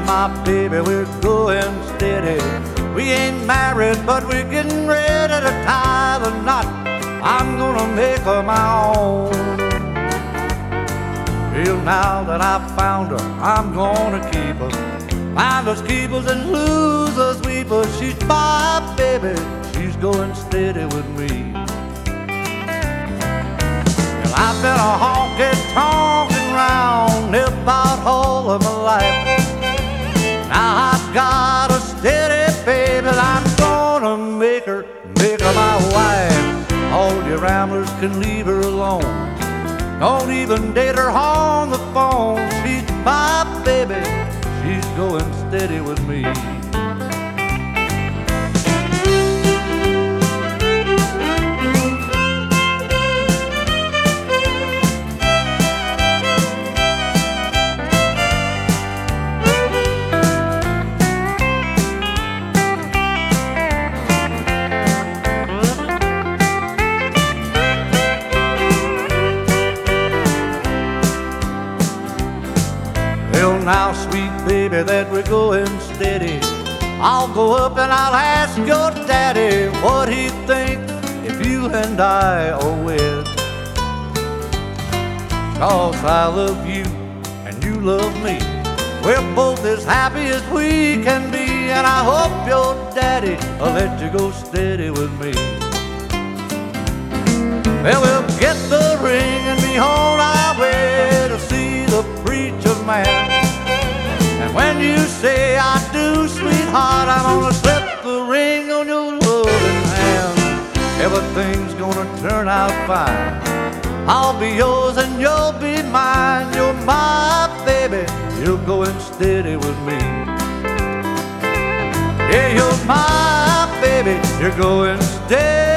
my baby, we're going steady. We ain't married, but we're getting ready to tie the knot. I'm gonna make her my own. Well, now that I've found her, I'm gonna keep her. Finders, keepers, and losers, weepers. She's my baby, she's going steady with me. Well, I've been a honky-tonkin' round about all of my life. Now I've got a steady baby, I'm gonna make her my wife. All you ramblers can leave her alone. Don't even date her on the phone. She's my baby, she's going steady with me. Well, now, sweet baby, that we're going steady, I'll go up and I'll ask your daddy what he thinks if you and I are wed. 'Cause I love you and you love me. We're both as happy as we can be, and I hope your daddy will let you go steady with me. Well, we'll get the ring and be on our way to see the preacher man. And when you say I do, sweetheart, I'm gonna slip the ring on your loving hand. Everything's gonna turn out fine. I'll be yours and you'll be mine. You're my baby, you're going steady with me. Yeah, you're my baby, you're going steady.